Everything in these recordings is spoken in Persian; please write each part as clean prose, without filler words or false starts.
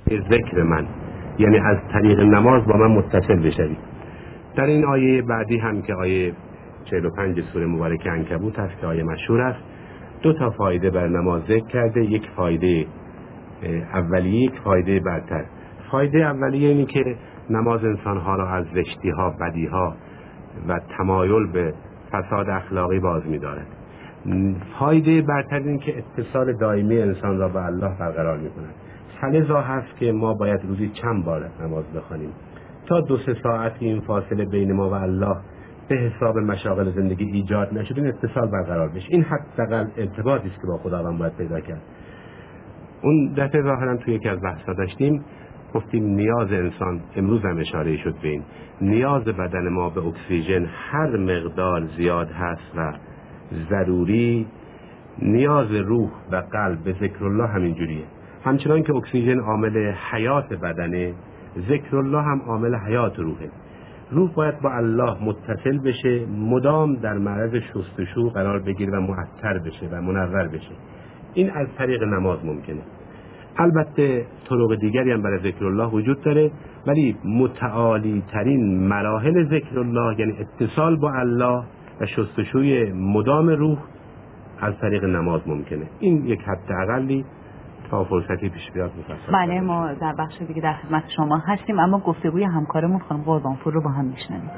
واسطه ذکر من، یعنی از طریق نماز با من متصل بشوی. در این آیه بعدی هم که آیه 45 سوره مبارکه عنکبوت است که آیه مشهور است، 2 فایده بر نماز ذکر کرده، یک فایده اولیه، یک فایده برتر. فایده اولیه اینه که نماز انسانها را از زشتی‌ها، بدی‌ها و تمایل به فساد اخلاقی باز می‌دارد. فایده برتر این که اتصال دائمی انسان را با الله برقرار می‌کند. فلذا هست که ما باید روزی چند بار نماز بخوانیم تا 2-3 ساعت این فاصله بین ما و الله به حساب مشاغل زندگی ایجاد نشد، این اتصال برقرار بشه. این حداقل ارتباطی است که با خداوند باید پیدا کرد. اون دفعه ظاهرا توی یکی از بحث‌ها داشتیم، گفتیم نیاز انسان، امروز هم اشاره شد به این، نیاز بدن ما به اکسیژن هر مقدار زیاد هست و ضروری، نیاز روح و قلب به ذکر الله همین جوریه. همچنان که اکسیژن عامل حیات بدنه، ذکر الله هم عامل حیات روحه. روح باید با الله متصل بشه، مدام در معرض شستشو قرار بگیره و معطر بشه و منور بشه. این از طریق نماز ممکنه. البته طرق دیگری هم برای ذکر الله وجود داره، ولی متعالی ترین مراحل ذکر الله، یعنی اتصال با الله و شستشوی مدام روح، از طریق نماز ممکنه. این یک حد اقلی تا فرصتی پیش بیاد مفصل. بله، ما در بخش دیگه در خدمت شما هستیم، اما گفتگوی همکارمون خانم قربانپور رو با هم میشنویم.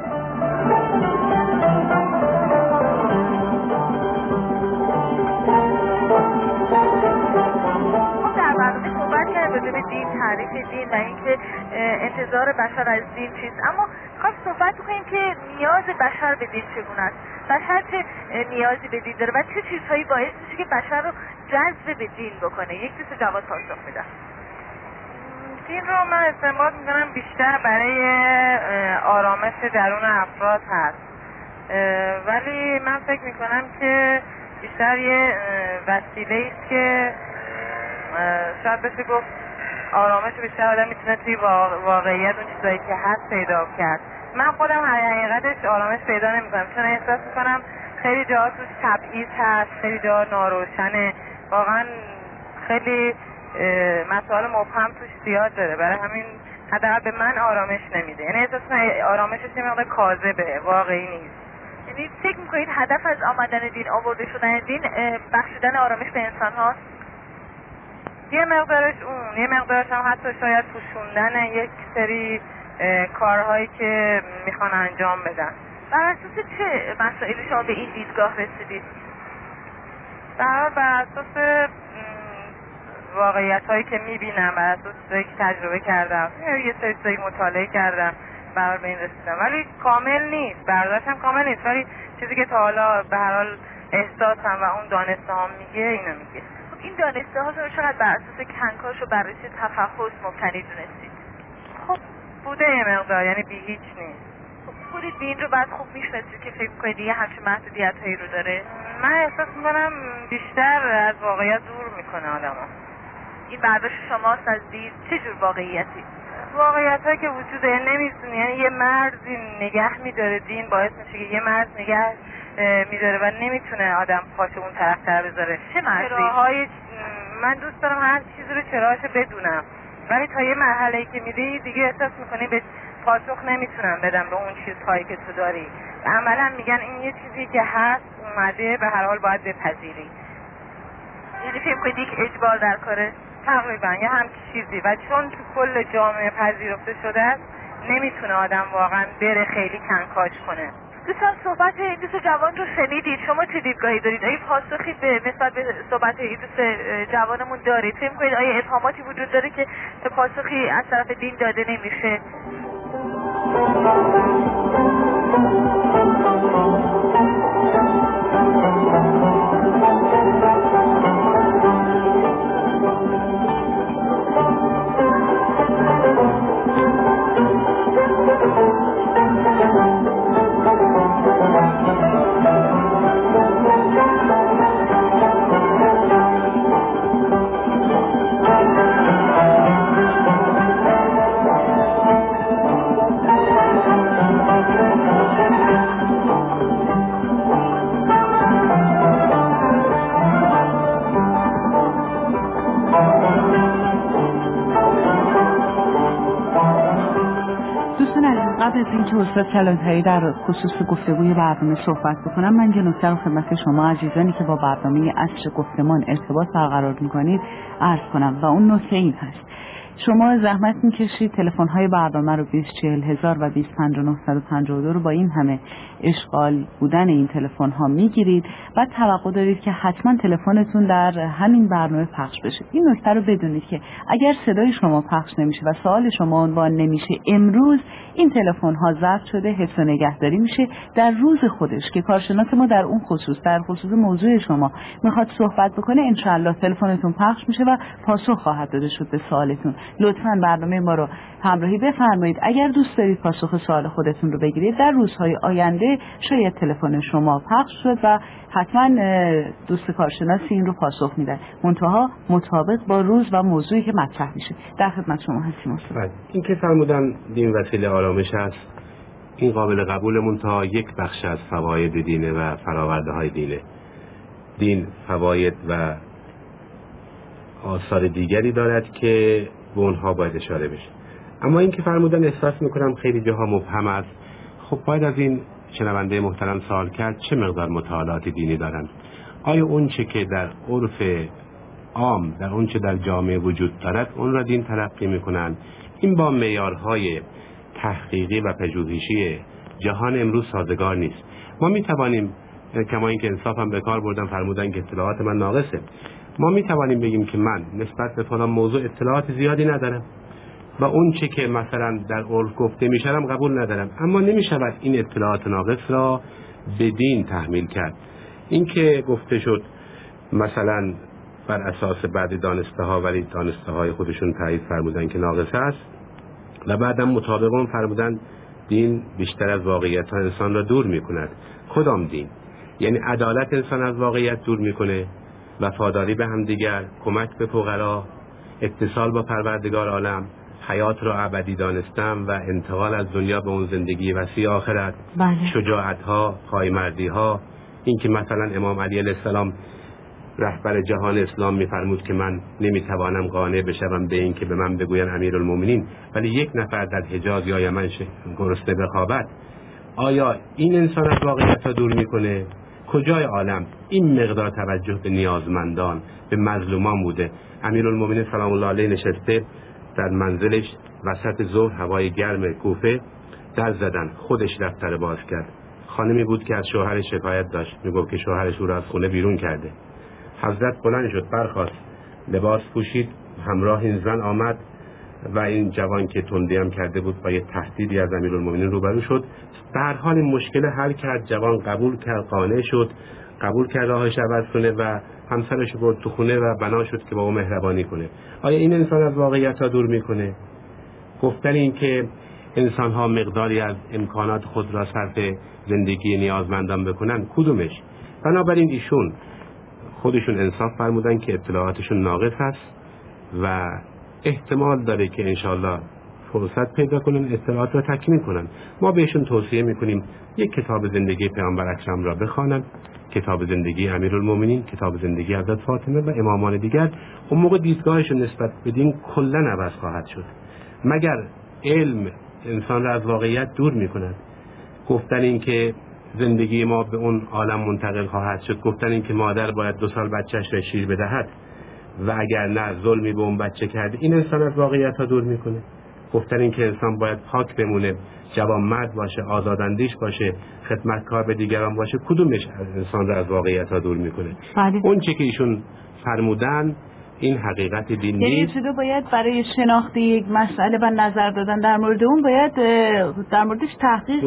راجع به دین، تعریف دین و اینکه انتظار بشر از دین چیست، اما خواهیم صحبت کنیم که نیاز بشر به دین چگونه است. بشر چه نیازی به دین داره و چه چیزهایی باعث میشه که بشر رو جذب به دین بکنه؟ یک دوست جواد پاسخ میده. دین رو من استعمال میکنم بیشتر برای آرامش درون افراد هست، ولی من فکر میکنم که بیشتر یه وسیله است که شاید بشه گفت آرامش بیشتر آدم میتونه توی واقعیت اون چیزایی که هست پیدا کرد. من خودم حقیقتش آرامش پیدا نمیکنم، چون احساس میکنم خیلی جاها توش تبعیض هست، خیلی جاها ناروشنه، واقعا خیلی مسائل مبهم توش زیاد داره، برای همین حداقل به من آرامش نمیده. یعنی احساس میکنم آرامشش یه مقدار کاذبه، واقعی نیست. یعنی فکر میکنید هدف از آمدن دین، آورده شدن دین، بخشیدن آرامش به انسان هاست؟ یه مقدارش اون، یه مقدارش هم حتی شاید پوشوندن یک سری کارهایی که میخوان انجام بدن. بر اساس چه مسائلی شما به این دیدگاه رسیدید؟ بر اساس واقعیت هایی که میبینم، بر اساس چیزایی که تجربه کردم، یه سری چیزایی مطالعه کردم، بر به این رسیدم. ولی کامل نیست، برداشتم کامل نیست، ولی چیزی که تا حالا به هر حال احساسم و اون دانسته هم میگه اینو میگه. این دانسته ها رو چقدر بر اساس کنکاش و بررسی تفحص مبتنی دونستید؟ خب بوده یه مقدار، یعنی بی هیچ نیست. خب خودید به این رو بعد خوب میشناسید که فکر کنید یه همچین محدودیت هایی رو داره؟ من احساس میکنم بیشتر از واقعیت دور میکنه آدمو. این برداشت شماست از دین؟ چه جور واقعیتی؟ واقعیت هایی که وجود داره نمیتونه، یعنی یه مرزی نگه میداره، دین باعث میشه که یه مرز نگه میداره و نمیتونه آدم پاش اون طرف تر بذاره. چه مرزی؟ من دوست دارم هر چیزی رو چراشو بدونم، ولی تا یه مرحله‌ای که میری دیگه احساس میکنی به پاسخ نمیتونم بدم به اون چیزهایی که تو داری. عملا میگن این یه چیزی که هست، اومده، به هر حال باید بپذیری. یعنی فکر کنید یک اجبار در کاره؟ تقریبا یه همچین چیزی، و چون تو کل جامعه پذیرفته شده است نمیتونه آدم واقعا بره خیلی کنکاش کنه. دوستان صحبت این دوست جوان رو شنیدید، شما چه دیدگاهی دارید؟ آیا پاسخی به نسبت به صحبت این دوست جوانمون دارید؟ فکر کنید آیا ابهاماتی وجود داره که پاسخی از طرف دین داده نمیشه؟ از اینکه استاد کلانتری در خصوص گفتگوی برنامه صحبت بکنم، من یه نکته رو خدمت شما عزیزانی که با برنامه عصر گفتمان ارتباط برقرار می‌کنید عرض کنم و اون نکته این هست: شما زحمت میکشید تلفن‌های برنامه رو 24000 و 25952 رو با این همه اشغال بودن این تلفن‌ها میگیرید و توقع دارید که حتما تلفنتون در همین برنامه پخش بشه. این نکته رو بدونید که اگر صدای شما پخش نمیشه و سوال شما عنوان نمیشه، امروز این تلفن‌ها ضبط شده، حفظ و نگهداری میشه. در روز خودش که کارشناس ما در اون خصوص در خصوص موضوع شما میخواد صحبت بکنه، انشالله تلفنتون پخش میشه و پاسخ خواهد داده شد به سوالتون. لطفاً برنامه ما رو همراهی بفرمایید. اگر دوست دارید پاسخ سوال خودتون رو بگیرید، در روزهای آینده شاید تلفن شما پخش شد و حتما دوست کارشناسی این رو پاسخ میده، منتها مطابق با روز و موضوعی که مطرح میشه. در خدمت شما هستیم استاد. این که فرمودن دین وسیله آرامش است، این قابل قبولمون تا یک بخش از فواید دینه و فراورده های دینه. دین فواید و آثار دیگری دارد که به اونها باید اشاره بشه. اما این که فرمودن احساس میکنم خیلی جاها مبهم است. خب باید از این شنونده محترم سوال کرد چه مقدار مطالعات دینی دارند؟ آیا اون چه که در عرف عام، در اون چه در جامعه وجود دارد، اون را دین تلقی میکنند؟ این با معیارهای تحقیقی و پژوهشی جهان امروز سازگار نیست. ما میتوانیم، کما اینکه انصافا به کار بردن فرمودن که اطلاعات من ناقصه، ما میتوانیم بگیم که من نسبت به فلان موضوع اطلاعات زیادی ندارم و اون چه که مثلا در عرف گفته میشم قبول ندارم، اما نمیشود این اطلاعات ناقص را به دین تحمیل کرد. این که گفته شد مثلا بر اساس بعد دانسته ها، ولی دانسته های خودشون تایید فرمودن که ناقص است و بعدم مطابق اون فرمودن دین بیشتر از واقعیت ها انسان را دور میکند. کدام دین؟ یعنی عدالت انسان از واقعیت دور میکنه، وفاداری به همدیگر، کمک به فقرا، اتصال با پروردگار عالم، حیات را ابدی دانستم و انتقال از دنیا به اون زندگی وسیع آخرت. شجاعت ها، پایمردی ها، این که مثلا امام علی علیه السلام رهبر جهان اسلام میفرمود که من نمیتوانم قانع بشم به این که به من بگوین امیرالمومنین، ولی یک نفر در حجاز یا یمن گرسنه بخوابد. آیا این انسان از واقعیت را دور میکنه؟ کجای عالم این مقدار توجه به نیازمندان، به مظلومان بوده؟ امیرالمومنین سلام الله علیه نشسته در منزلش وسط ظهر، هوای گرم کوفه، در زدن، خودش دفتر باز کرد. خانمی بود که از شوهرش شکایت داشت، میگفت که شوهرش او را از خونه بیرون کرده. حضرت بلند شد، برخاست، لباس پوشید، همراه این زن آمد و این جوان که تندی هم کرده بود با یه تهدیدی از امیرالمومنین روبرو شد. به هر حال این مشکل حل کرد، جوان قبول کرد، قانع شد، قبول کرد راهش عوض کنه و همسرش برد تو خونه و بنا شد که با او مهربانی کنه. آیا این انسان از واقعیت را دور میکنه؟ گفتن این که انسان ها مقداری از امکانات خود را صرف زندگی نیازمندان بکنن، کدومش؟ بنابراین ایشون خودشون انصاف فرمودن که اطلاعاتشون ناقص است و احتمال داره که انشالله فرصت پیدا کنن اطلاعات را تکمیل کنن. ما بهشون توصیه میکنیم یک کتاب زندگی پیامبر اکرم را بخوانن، کتاب زندگی امیرالمومنین، کتاب زندگی حضرت فاطمه و امامان دیگر. اون موقع دیدگاهشون نسبت به دین کلا عوض خواهد شد. مگر علم انسان را از واقعیت دور میکند؟ گفتن این که زندگی ما به اون عالم منتقل خواهد شد، گفتن این که مادر باید 2 سال بچهش را شیر بدهد و اگر نه ظلمی به اون بچه کرده، این انسان از واقعیت ها دور میکنه. گفتن این که انسان باید پاک بمونه، جوان مرد باشه، آزاداندیش باشه، خدمتکار به دیگران باشه، کدومش انسان را از واقعیت ها دور میکنه؟ اون چه که ایشون فرمودن این حقیقت دین نیست. یعنی ابتدا باید برای شناخت یک مسئله و نظر دادن در مورد اون باید در موردش تحقیق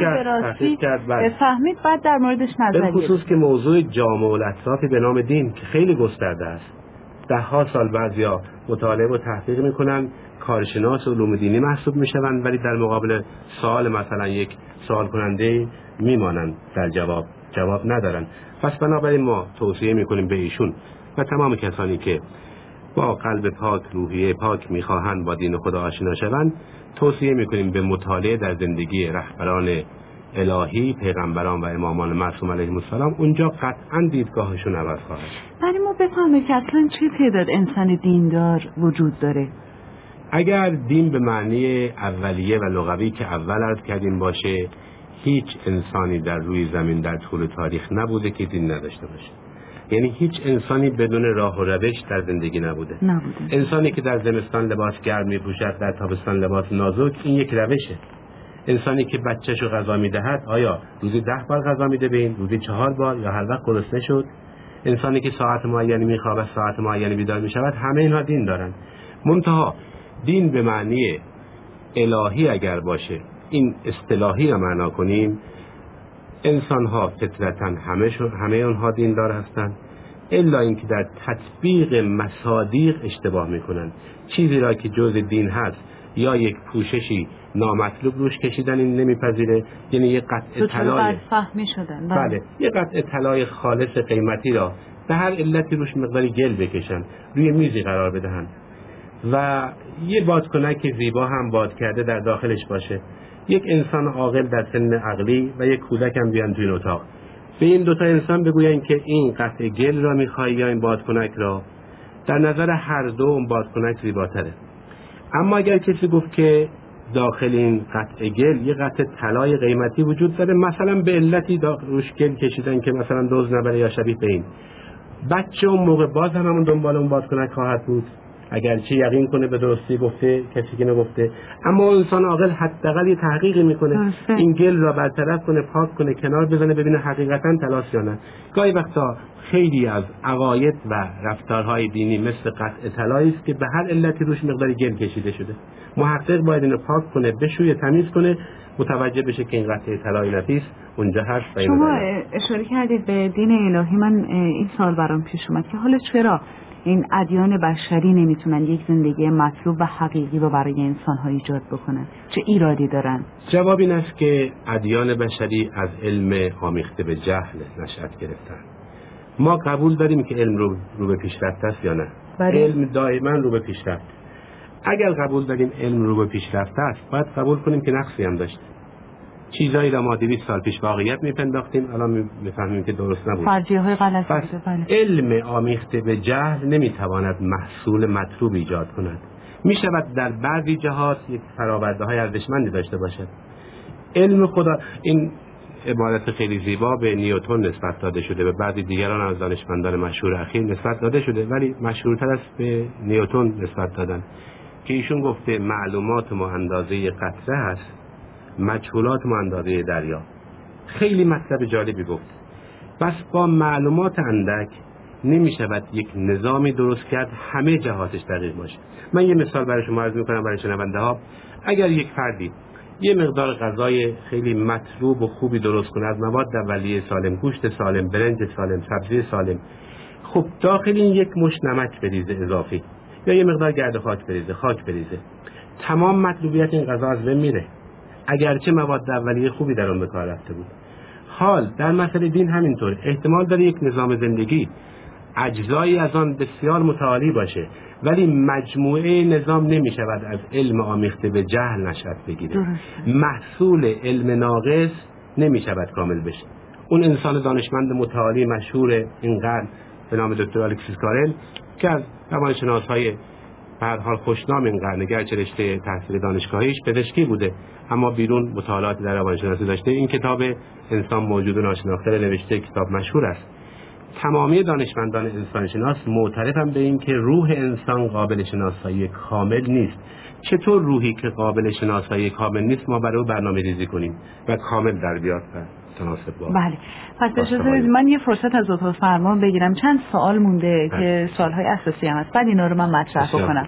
کرد، فهمید، بعد در موردش نظر گرفت. به خصوص که موضوع جامع الاطراف به نام دین که خیلی گسترده است، 10 سال بعضیا مطالعه و تحقیق میکنن، کارشناس علوم دینی محسوب میشوند، ولی در مقابل سوال مثلا یک سوال کننده میمانند، در جواب ندارن. پس بنابراین ما توصیه میکنیم به ایشون و تمام کسانی که با قلب پاک، روحیه پاک میخواهند با دین خدا آشنا شوند، توصیه میکنیم به مطالعه در زندگی رهبران الهی، پیغمبران و امامان معصوم علیهم السلام. اونجا قطعا دیدگاهشون عوض خواهد. ولی ما بفهمیم که اصلا چه تعداد انسان دیندار وجود داره؟ اگر دین به معنی اولیه و لغوی که اول عرض کردیم باشه، هیچ انسانی در روی زمین در طول تاریخ نبوده که دین نداشته باشه. یعنی هیچ انسانی بدون راه و روش در زندگی نبوده. انسانی که در زمستان لباس گرم میپوشد، در تابستان لباس نازک، این یک روشه. انسانی که بچه‌شو غذا میدهد، آیا روزی 10 بار غذا میده به این، روزی 4 بار، یا هر وقت گرسنه شد؟ انسانی که ساعت معینی میخوابه، ساعت معینی بیدار میشود، همه اینها دین دارن. منتها دین به معنی الهی اگر باشه، این اصطلاحی را معنا کنیم، انسان‌ها فطرتاً همه اونها دیندار هستند، الا اینکه در تطبیق مصادیق اشتباه میکنن. چیزی را که جز دین هست یا یک پوششی نامطلوب روش کشیدن، این نمیپذیره. یعنی یک قطعه طلای فهمی شدن، بله، یک قطعه طلای خالص قیمتی را به هر علتی روش مقداری گل بکشن، روی میزی قرار بدهن و یه بادکنک زیبا هم باد کرده در داخلش باشه. یک انسان عاقل در سن عقلی و یک کودک هم بیان تو این اتاق، به این دوتا انسان بگوین که این قطعه گل را میخوای یا این بادکنک را، در نظر هر دو اون بادکنک زیباتره. اما اگر کسی گفت که داخل این قطعه گل یه قطعه طلای قیمتی وجود داره، مثلا به علتی روش گل کشیدن که مثلا دوز نبره یا شبیه به این، بچه اون موقع باز هم همون دنبال اون بادکنک خواهد بود، اگرچه یقین کنه به درستی گفته، کسی که نگفته. اما انسان عاقل حداقل یه تحقیقی میکنه، این گل را برطرف کنه، پاک کنه، کنار بزنه، ببینه حقیقتا طلاست یا نه. گاهی وقتا خیلی از عقاید و رفتارهای دینی مثل قطع طلایی است که به هر علتی روش مقداری گل کشیده شده. محقق باید اینو پاک کنه، بشویه، تمیز کنه، متوجه بشه که این قطعه طلای نفیس اونجا هست. شما اشاره کردید به دین الهی. من این سوال برام پیش اومد که حالا چرا این ادیان بشری نمیتونن یک زندگی مطلوب و حقیقی رو برای انسان‌ها ایجاد بکنن؟ چه ایرادی دارن؟ جواب این است که ادیان بشری از علم آمیخته به جهل نشأت گرفتن. ما قبول داریم که علم رو به پیشرفت است یا نه؟ علم دائما رو به پیشرفت. اگر قبول داریم علم رو به پیشرفت است، باید قبول کنیم که نقصی هم داشت. چیزایی را ما 200 سال پیش واقعیت میپنداختیم، الان میفهمیم که درست نبود. فرضیه‌های غلط بوده. علم آمیخته به جهل نمیتواند محصول مطلوب ایجاد کند. میشود در بعضی جهات یک فرآورده‌های ارزشمندی داشته باشد. علم خدا، این عبارت خیلی زیبا به نیوتن نسبت داده شده، به بعضی دیگران از دانشمندان مشهور اخیر نسبت داده شده، ولی مشهورتر است به نیوتن نسبت دادن که ایشون گفته معلومات ما اندازه قطره است، مجهولات ما اندازه دریا. خیلی مطلب جالبی گفت. بس با معلومات اندک نمی شود یک نظامی درست کرد همه جهاتش دقیق باشه. من یه مثال برای شما عرض می‌کنم برای شنونده ها. اگر یک فردی یه مقدار غذای خیلی مطلوب و خوبی درست کنه، از مواد اولیه سالم، گوشت سالم، برنج سالم، سبزی سالم، خب داخل این یک مشت نمک بریزه اضافی یا یه مقدار گرد خاک بریزه، تمام مطلوبیت این غذا از بین میره، اگرچه مواد اولیه خوبی در اون به کار رفته بود. حال در مسئله دین همینطور. احتمال داره یک نظام زندگی اجزایی از آن بسیار متعالی باشه، ولی مجموعه نظام نمی شود از علم آمیخته به جهل نشأت بگیره. محصول علم ناقص نمی شود کامل بشه. اون انسان دانشمند متعالی مشهور این قرن به نام دکتر الکسیس کارل که از روانشناس‌های به هر حال خوشنام این قرن، گرچه رشته تحصیل دانشگاهیش پزشکی بوده اما بیرون مطالعات در روانشناسی داشته، این کتاب انسان موجود ناشناخته نوشته، کتاب مشهور است. تمامی دانشمندان انسانشناس معترفن به این که روح انسان قابل شناسایی کامل نیست. چطور روحی که قابل شناسایی کامل نیست ما برای او برنامه ریزی کنیم و کامل در بیاد تناسب با؟ بله. پس اجازه بدید من یه فرصت از اتاق فرمان بگیرم. چند سوال مونده که سوالهای اساسی هم هست، بعد اینا رو من مطرح بکنم.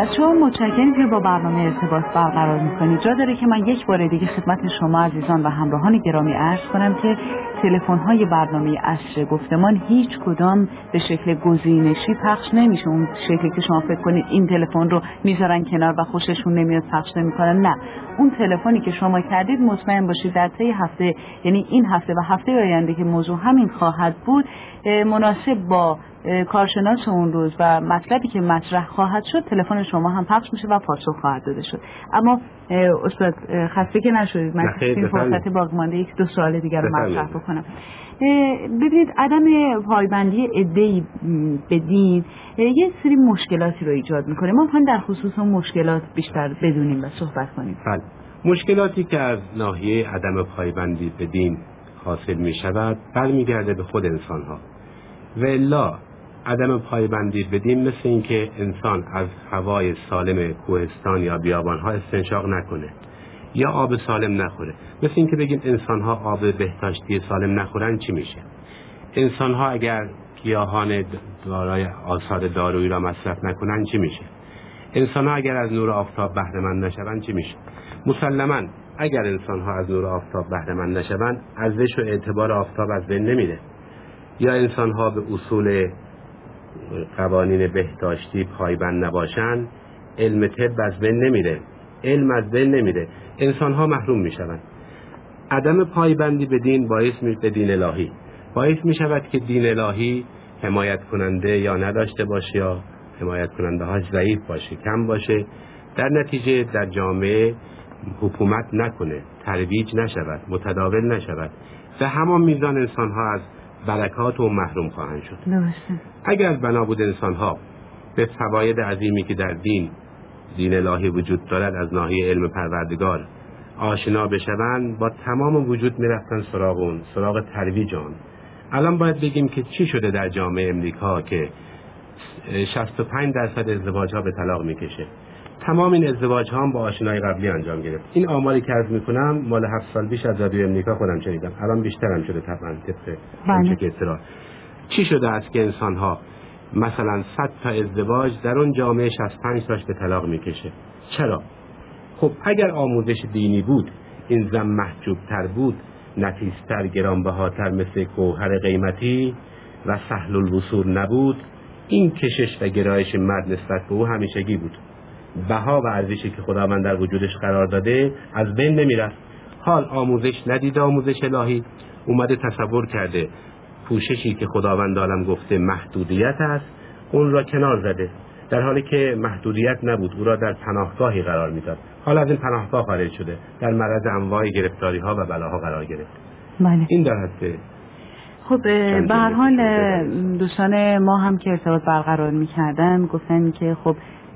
بچه‌ها متشکرم که با برنامه ارتباط برقرار می‌کنید. جا داره که من یک بار دیگه خدمت شما عزیزان و همراهان گرامی عرض کنم که تلفن‌های برنامه عصر گفتمان هیچ کدام به شکل گزینشی پخش نمیشه. اون شکلی که شما فکر کنید این تلفن رو میذارن کنار و خوششون نمیاد پخش نمی‌کنن، نه. اون تلفنی که شما کردید مطمئن باشید در طی هفته، یعنی این هفته و هفته آینده که موضوع همین خواهد بود، مناسب با کارشناس اون روز و مطلبی که مطرح خواهد شد تلفن شما هم پخش میشه و پاسخ خواهد داده شد. اما استاد خسته که نشدید، من این فرصت باقی مانده یک دو سوال دیگر رو مطرح بکنم. ببینید عدم پایبندی عده‌ای به دین یه سری مشکلاتی رو ایجاد میکنه. ما میخوایم در خصوص اون مشکلات بیشتر بدونیم و صحبت کنیم. بله، مشکلاتی که از ناحیه عدم پایبندی به دین حاصل میشود برمیگرده به خود انسان ها. و الا عدم پایبندی به دین مثل این که انسان از هوای سالم کوهستان یا بیابانها استنشاق نکنه یا آب سالم نخوره. مثل این که بگیم انسان‌ها آب بهداشتی سالم نخورن چی میشه؟ انسان‌ها اگر گیاهان دارای آثار دارویی را مصرف نکنن چی میشه؟ انسان‌ها اگر از نور آفتاب بهره مند نشوند چی میشه؟ مسلماً اگر انسان‌ها از نور آفتاب بهره مند نشوند ارزش و اعتبار آفتاب از بین نمیره. یا انسان‌ها به اصول قوانین بهداشتی پایبند نباشند، علم طب از بین نمیره، علم از بین نمیره، انسان‌ها محروم میشوند. عدم پایبندی به دین باعث میشه دین الهی باعث میشود که دین الهی حمایت کننده یا نداشته باشه یا حمایت کننده هاش ضعیف باشه، کم باشه، در نتیجه در جامعه حکومت نکنه، ترویج نشود، متداول نشود و همان میزان انسان‌ها از برکات و محروم خواهند شد. اگر بنا بود انسان‌ها به فواید عظیمی که در دین الهی وجود دارد از ناحیه علم پروردگار آشنا بشوند، با تمام وجود میرفتن سراغ ترویج آن. الان باید بگیم که چی شده در جامعه امریکا که 65% ازدواج ها به طلاق میکشه. تمام این ازدواج ها هم با آشنای قبلی انجام گرفت. این آماری که عرض میکنم مال 7 سال پیش از رادیو امریکا خودم شنیدم، الان بیشتر هم شده طبعا طبق اونچه که اطلاع. چی شده است که انسان ها مثلا 100 تا ازدواج در اون جامعه 65 تاش به طلاق میکشه؟ چرا؟ خب اگر آموزش دینی بود، این زن محجوب تر بود، نفیستر، گرانبهاتر، مثل گوهر قیمتی و سهل الوصول نبود، این کشش و گرایش مرد نسبت به او همیشگی بود. بها و ارزشی که خداوند در وجودش قرار داده از بین نمیرفت. حال آموزش ندیده، آموزش الهی اومده تصور کرده پوششی که خداوند عالم گفته محدودیت است، اون را کنار زده، در حالی که محدودیت نبود، او را در پناهگاهی قرار میداد. حالا از این پناهگاه خارج شده، در معرض انواع گرفتاری ها و بلاها قرار گرفت. بله. این در حد خب به هر حال دوستان ما هم که ارتباط برقرار می‌کردن گفتن که خب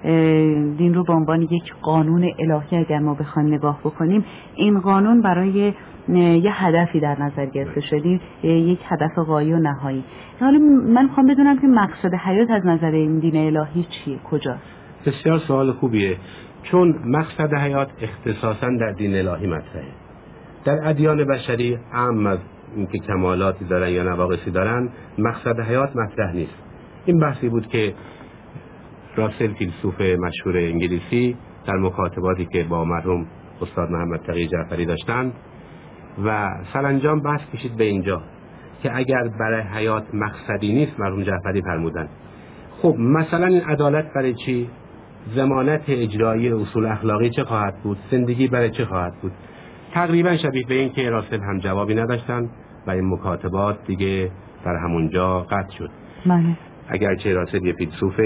دین رو به عنوان یک قانون الهی اگر ما بخوایم نگاه بکنیم، این قانون برای یه هدفی در نظر گرفته شده، یک هدف غایی و نهایی. حالا من می‌خوام بدونم که مقصد حیات از نظر این دین الهی چیه، کجاست؟ بسیار سوال خوبیه، چون مقصد حیات اختصاصاً در دین الهی مطرحه. در ادیان بشری عام از اینکه کمالاتی دارن یا نواقصی دارن، مقصد حیات مطرح نیست. این بحثی بود که راسل، فیلسوف مشهور انگلیسی، در مکاتباتی که با مرحوم استاد محمد تقی جعفری داشتند و سرانجام بحث کشید به اینجا که اگر برای حیات مقصدی نیست، مرحوم جعفری فرمودن خب مثلا این عدالت برای چی؟ ضمانت اجرایی اصول اخلاقی چه خواهد بود؟ زندگی برای چه خواهد بود؟ تقریبا شبیه به این که راسل هم جوابی نداشتن و این مکاتبات دیگه در همونجا قطع شد. اگرچه راسل یه فیلسوف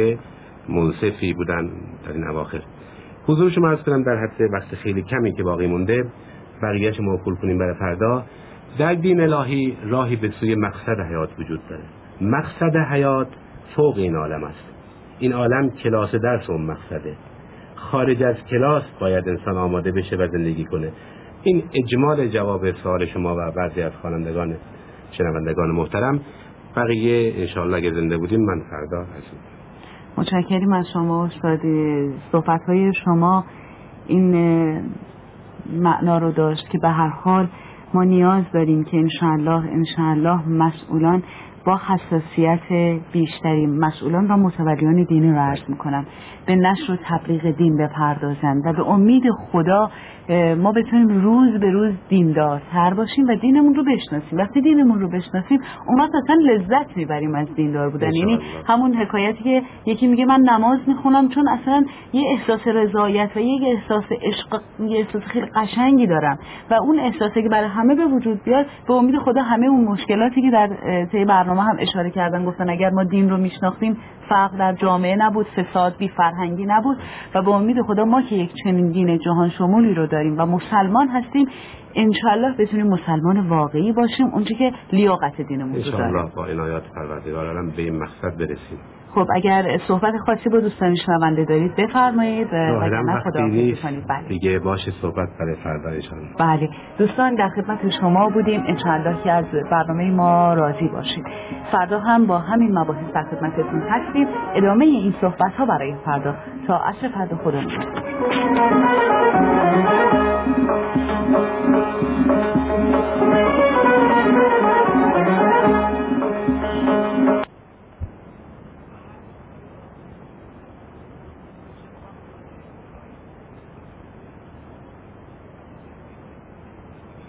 منصفی بودن در این اواخر. حضور شما عرض کنم در حد وقت خیلی کمی که باقی مونده، بقیه‌اش موکول کنیم برای فردا. در دین الهی راهی به سوی مقصد حیات وجود داره. مقصد حیات فوق این عالم است. این عالم کلاس درس اون مقصده. خارج از کلاس باید انسان آماده بشه و زندگی کنه. این اجمال جواب سوال شما و بعضی از خوانندگان شنوندگان محترم. بقیه انشاءالله اگه زنده بودیم من فردا هستم. متشکرم از شما استاد. صحبت‌های شما این معنا رو داشت که به هر حال ما نیاز داریم که انشاءالله مسئولان با حساسیت بیشتری مسئولان و متولیان دینی رو عرض میکنم به نشر و تبلیغ دین بپردازند و به امید خدا ما بتونیم روز به روز دیندارتر باشیم و دینمون رو بشناسیم. وقتی دینمون رو بشناسیم اون وقت اصلا لذت میبریم از دیندار بودن. یعنی همون حکایتی که یکی میگه من نماز میخونم چون اصلا یه احساس رضایت و یه احساس عشق، یه احساس خیلی قشنگی دارم و اون احساسی که برای همه به وجود بیاد. به امید خدا همه اون مشکلاتی که در طی برنامه هم اشاره کردن، گفتن اگر ما دین رو میشناختیم فقر در جامعه نبود، فساد بی فرهنگی نبود و به امید خدا ما که یک چنین دین جهان شمولی رو داریم و مسلمان هستیم انشالله بتونیم مسلمان واقعی باشیم اونچه که لیاقت دینمون رو داره. انشالله با عنایت پروردگار عالم به این مقصد برسیم. خب اگر صحبت خاصی با دوستان شنونده دارید بفرمایید. وگرنه خداحافظی کنید. دیگه باشه صحبت برای فردا انشالله. بله دوستان در خدمت شما بودیم، انشالله که از برنامه ما راضی باشید. فردا هم با همین مباحث در خدمتتون هستیم. ادامه این صحبت ها برای فردا تا عصر فردا خدا نگهدار.